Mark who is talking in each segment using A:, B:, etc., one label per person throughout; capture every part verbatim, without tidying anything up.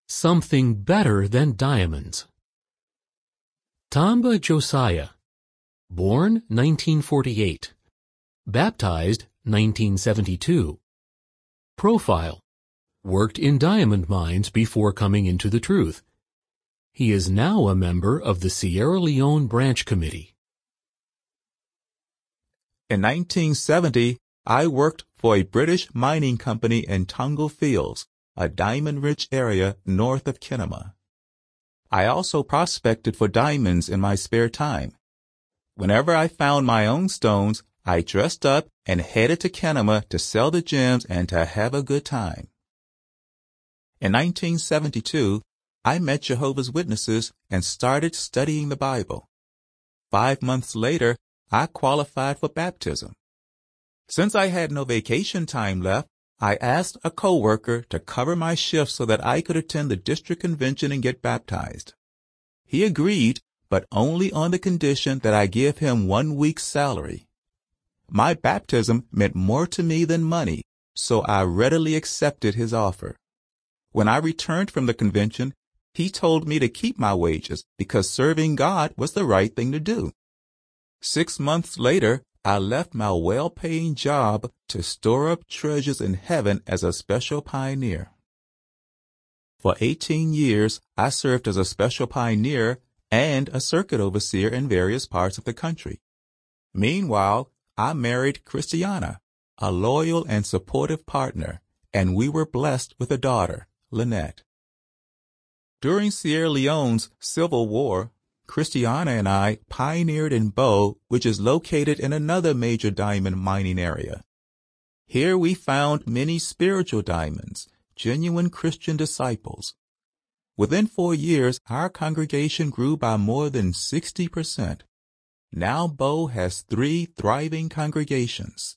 A: something better than diamonds. Tamba Josiah, born nineteen forty-eight, baptized nineteen seventy-two. Profile: worked in diamond mines before coming into the truth. He is now a member of the Sierra Leone Branch Committee.
B: In nineteen seventy, I worked for a British mining company in Tungle Fields, a diamond-rich area north of Kenema. I also prospected for diamonds in my spare time. Whenever I found my own stones, I dressed up and headed to Kenema to sell the gems and to have a good time. In nineteen seventy-two, I met Jehovah's Witnesses and started studying the Bible. Five months later, I qualified for baptism. Since I had no vacation time left, I asked a coworker to cover my shift so that I could attend the district convention and get baptized. He agreed, but only on the condition that I give him one week's salary. My baptism meant more to me than money, so I readily accepted his offer. When I returned from the convention, he told me to keep my wages because serving God was the right thing to do. Six months later, I left my well-paying job to store up treasures in heaven as a special pioneer. For eighteen years, I served as a special pioneer and a circuit overseer in various parts of the country. Meanwhile, I married Christiana, a loyal and supportive partner, and we were blessed with a daughter, Lynette. During Sierra Leone's Civil War, Christiana and I pioneered in Bo, which is located in another major diamond mining area. Here we found many spiritual diamonds, genuine Christian disciples. Within four years, our congregation grew by more than sixty percent. Now Bo has three thriving congregations.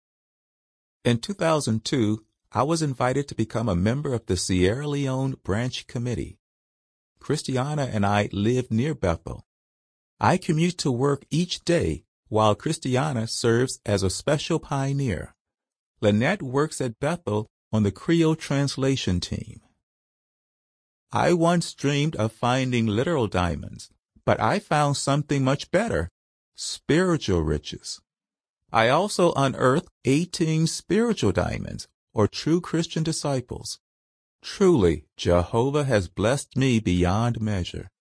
B: In two thousand two, I was invited to become a member of the Sierra Leone Branch Committee. Christiana and I live near Bethel. I commute to work each day while Christiana serves as a special pioneer. Lynette works at Bethel on the Creole translation team. I once dreamed of finding literal diamonds, but I found something much better, spiritual riches. I also unearthed eighteen spiritual diamonds, or true Christian disciples. Truly, Jehovah has blessed me beyond measure.